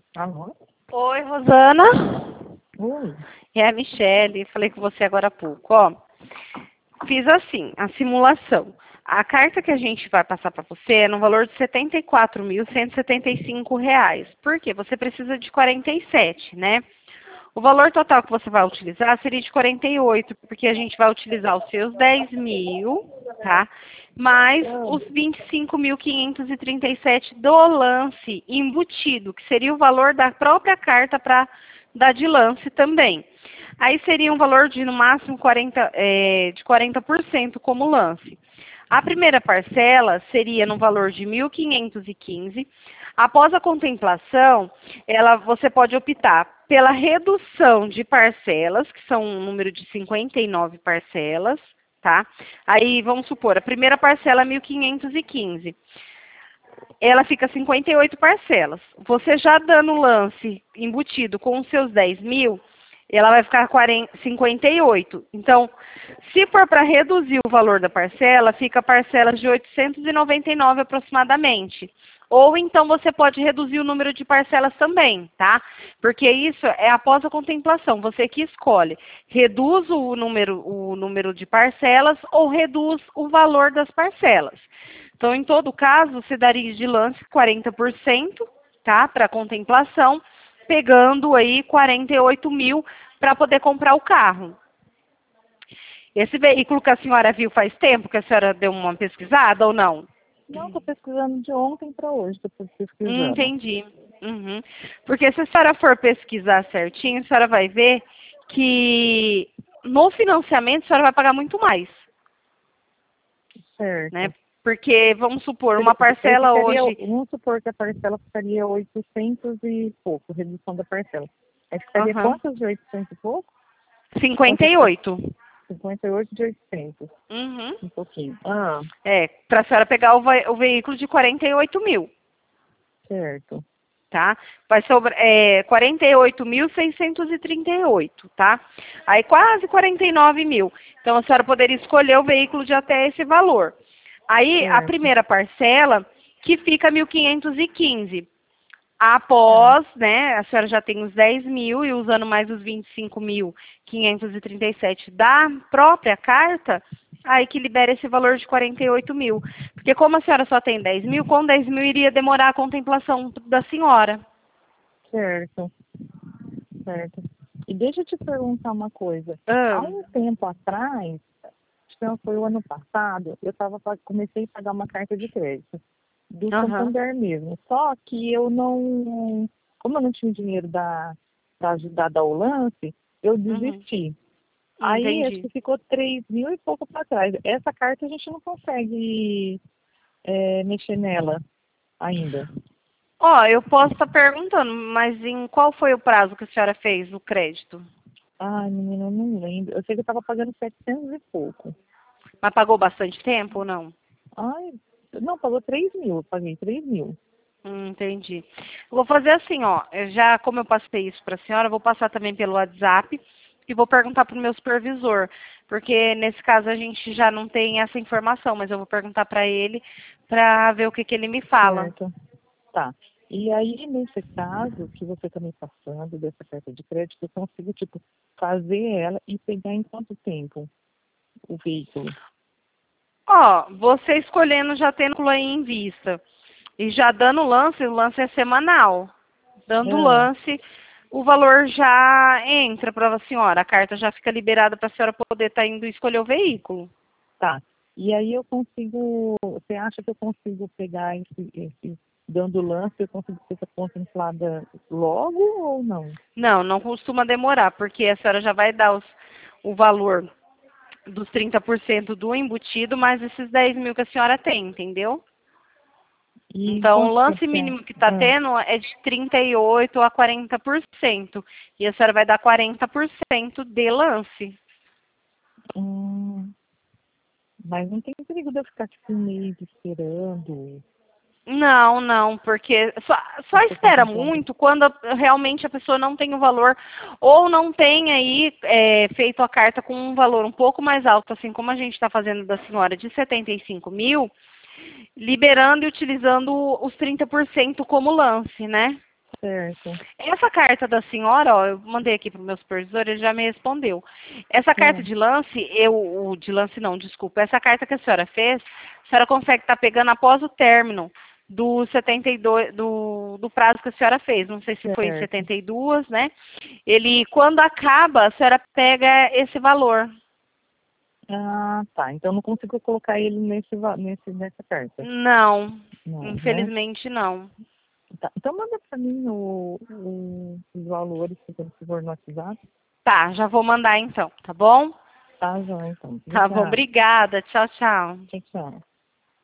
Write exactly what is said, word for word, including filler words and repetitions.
Alô? Oi, Rosana. Oi. É a Michele. Falei com você agora há pouco. Ó, fiz assim, a simulação. A carta que a gente vai passar para você é no valor de setenta e quatro mil cento e setenta e cinco reais. Por quê? Você precisa de quarenta e sete, né? O valor total que você vai utilizar seria de quarenta e oito, porque a gente vai utilizar os seus dez mil, tá? Mais os vinte e cinco mil quinhentos e trinta e sete do lance embutido, que seria o valor da própria carta para dar de lance também. Aí seria um valor de, no máximo, quarenta, é, de quarenta por cento como lance. A primeira parcela seria no valor de mil quinhentos e quinze. Após a contemplação, ela, você pode optar pela redução de parcelas, que são um número de cinquenta e nove parcelas, tá? Aí, vamos supor, a primeira parcela é mil quinhentos e quinze. Ela fica cinquenta e oito parcelas. Você já dando o lance embutido com os seus dez mil, ela vai ficar cinquenta e oito. Então, se for para reduzir o valor da parcela, fica parcelas de oitocentos e noventa e nove aproximadamente. Ou então você pode reduzir o número de parcelas também, tá? Porque isso é após a contemplação, você que escolhe. Reduz o número, o número de parcelas ou reduz o valor das parcelas. Então, em todo caso, você daria de lance quarenta por cento, tá? Para contemplação, pegando aí quarenta e oito mil para poder comprar o carro. Esse veículo que a senhora viu faz tempo que a senhora deu uma pesquisada ou não? Não, estou pesquisando de ontem para hoje, estou pesquisando. Entendi. Uhum. Porque se a senhora for pesquisar certinho, a senhora vai ver que no financiamento a senhora vai pagar muito mais. Certo. Né? Porque, vamos supor, uma parcela ficaria, hoje... Vamos supor que a parcela ficaria oitocentos e pouco, redução da parcela. Aí ficaria Uhum. quantos de oitocentos e pouco? cinquenta e oito. cinquenta e oito de oitocentos. Uhum. Um pouquinho. Ah, É, para a senhora pegar o, ve o veículo de quarenta e oito mil. certo. Tá? Vai sobre é, quarenta e oito mil seiscentos e trinta e oito, tá? Aí quase quarenta e nove mil. Então a senhora poderia escolher o veículo de até esse valor. Aí Certo. a primeira parcela, que fica mil quinhentos e quinze. Após, É. né, a senhora já tem os dez mil e usando mais os vinte e cinco mil quinhentos e trinta e sete da própria carta, aí que libera esse valor de quarenta e oito mil. Porque como a senhora só tem dez mil, com dez mil iria demorar a contemplação da senhora. Certo, certo. E deixa eu te perguntar uma coisa. Há Ah, um tempo atrás, acho que foi o ano passado, eu tava, comecei a pagar uma carta de crédito do aham, Santander mesmo. Só que eu não, como eu não tinha dinheiro da, para ajudar a dar o lance, eu uhum, desisti. Aí acho entendi. que ficou três mil e pouco para trás. Essa carta a gente não consegue é, mexer nela ainda. Ó, eu posso estar perguntando, mas em qual foi o prazo que a senhora fez o crédito? Ai, menina, eu não lembro. Eu sei que eu tava pagando setecentos e pouco. Mas pagou bastante tempo ou não? Ai, não, pagou três mil. Eu paguei três mil. Hum, entendi. Eu vou fazer assim, ó. Eu já, como eu passei isso para a senhora, eu vou passar também pelo WhatsApp e vou perguntar para o meu supervisor, porque nesse caso a gente já não tem essa informação, mas eu vou perguntar para ele para ver o que, que ele me fala. Certo. Tá. E aí, nesse caso, que você está me passando dessa carta de crédito, eu consigo, tipo, fazer ela e pegar em quanto tempo o veículo? Ó, você escolhendo já tendo aí em vista e já dando lance, o lance é semanal. Dando Ah, lance, o valor já entra para a senhora, a carta já fica liberada para a senhora poder estar indo escolher o veículo. tá. E aí eu consigo, você acha que eu consigo pegar esse, esse dando lance, eu consigo ser contemplada logo ou não? Não, não costuma demorar, porque a senhora já vai dar os, o valor dos trinta por cento do embutido, mais esses dez mil que a senhora tem, entendeu? E Então, o quanto tempo lance você acha? mínimo que está Ah, tendo é de trinta e oito a quarenta por cento. E a senhora vai dar quarenta por cento de lance. hum, mas não tem perigo de eu ficar tipo um mês esperando Não, não, porque só, só pra ser espera contemplada? muito quando a- realmente a pessoa não tem o valor ou não tem aí é, feito a carta com um valor um pouco mais alto, assim como a gente está fazendo da senhora de setenta e cinco mil, liberando e utilizando os trinta por cento como lance, né? Certo. Essa carta da senhora, ó, eu mandei aqui para o meu supervisor, ele já me respondeu. Essa carta É. de lance, eu, o de lance não, desculpa, essa carta que a senhora fez, a senhora consegue estar pegando após o término do setenta e dois, do, do prazo que a senhora fez. Não sei se foi em Certo. setenta e dois, né? Ele, quando acaba, a senhora pega esse valor. Ah, tá. Então não consigo colocar ele nesse, va- nesse, nessa carta. Não, Não, né? infelizmente não. Tá. Então manda pra mim o, o- os valores, por favor, no WhatsApp. Tá, já vou mandar então, tá bom? Tá, João, então. Tá bom, Obrigada. obrigada. Tchau, tchau. Tchau, tchau.